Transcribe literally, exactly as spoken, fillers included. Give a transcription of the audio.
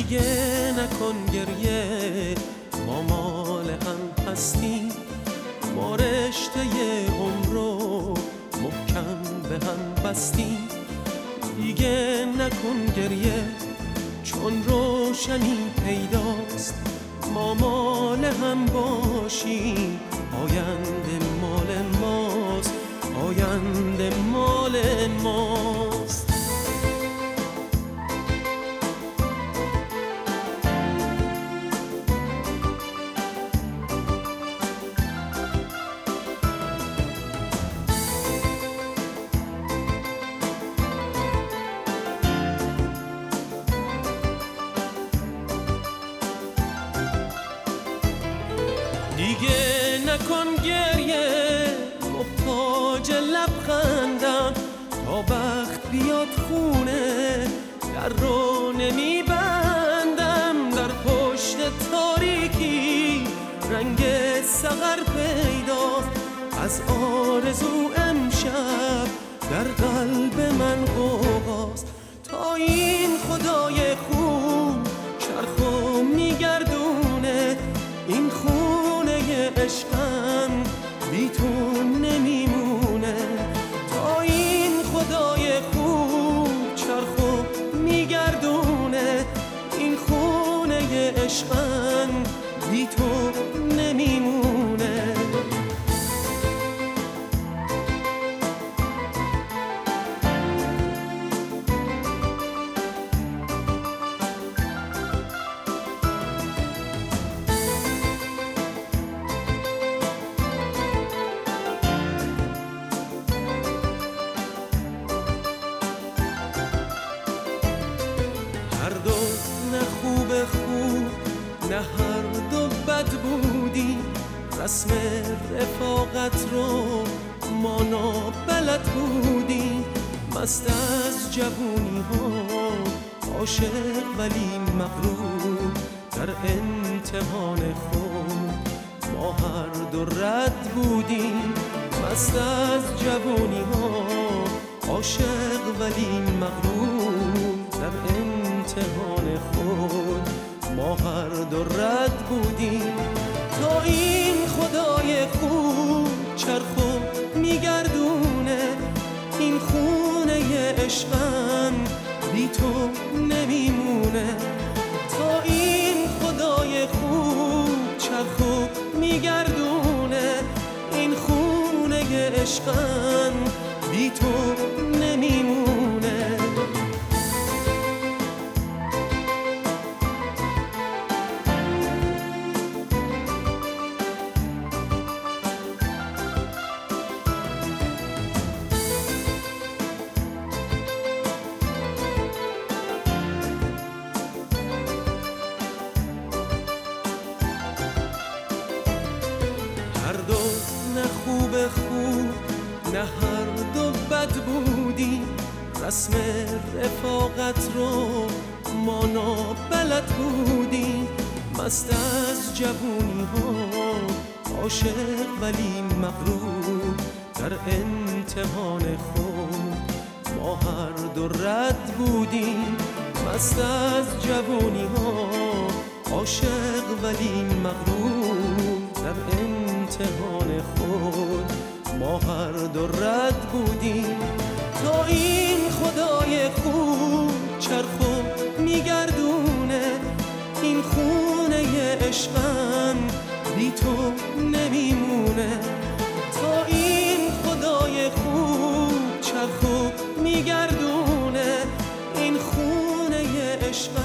دیگه نکن گریه، ما مال هم هستیم، ما رشته عمر رو محکم به هم بستیم. دیگه نکن گریه چون روشنی پیداست، ما مال هم باشیم، آینده مال ماست، آینده مال ماست. دیگه نکن گریه، محتاج لبخندم، تا وقت بیاد خونه در رو نمیبندم. در پشت تاریکی رنگ سحر پیداست، از آرزو امشب در قلب من غوغاست. تا این خدای خوب چرخو میگردونه، این خونه عشقم بی تو نمیمونه. تا این خدای خوب چرخو میگردونه، این خونه عشقم بی تو نمیمونه. هر دو نه خوب خوب نه هر دو بد بودی، رسم رفاقت رو ما نابلد بودیم. مست از جوونی ها عاشق ولی مغرور، در امتحان خود ما هر دو رد بودیم. مست از جوونی ها عاشق ولی مغرور، در امتحان خود ما هر دو رد بودیم. تا این خدای خوب چرخو میگردونه، این خونه عشقم بی تو نمیمونه. تا این خدای خوب چرخو میگردونه، این خونه عشقم بی تو نمیمونه. هر دو نه خوب خوب نه هر دو بد بودی، رسم رفاقت رو ما نابلد بودیم. مست از جوونی ها عاشق ولی مغرور، در امتحان خود ما هر دو رد بودیم. مست از جوونی ها عاشق ولی مغرور، در امتحان خود ما هر دو رد بودیم. تا این خدای خوب چرخو میگردونه، این خونه عشقم بی تو نمیمونه. تا این خدای خوب چرخو میگردونه، این خونه عشقم